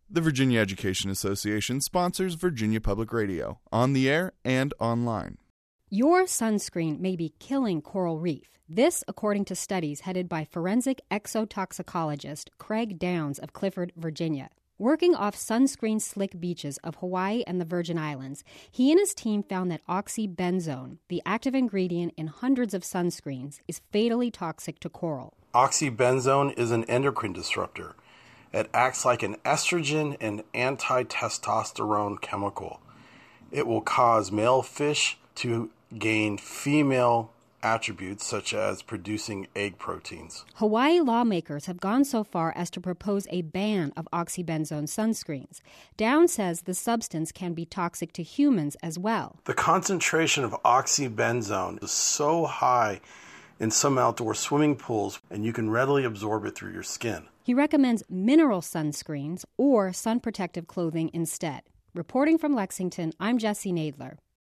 The Virginia Education Association sponsors Virginia Public Radio, on the air and online. Your sunscreen may be killing coral reef. This, according to studies headed by forensic exotoxicologist Craig Downs of Clifford, Virginia. Working off sunscreen-slick beaches of Hawaii and the Virgin Islands, he and his team found that oxybenzone, the active ingredient in hundreds of sunscreens, is fatally toxic to coral. Oxybenzone is an endocrine disruptor. It acts like an estrogen and anti-testosterone chemical. It will cause male fish to gain female attributes such as producing egg proteins. Hawaii lawmakers have gone so far as to propose a ban of oxybenzone sunscreens. Downs says the substance can be toxic to humans as well. The concentration of oxybenzone is so high in some outdoor swimming pools, and you can readily absorb it through your skin. He recommends mineral sunscreens or sun protective clothing instead. Reporting from Lexington, I'm Jessie Nadler.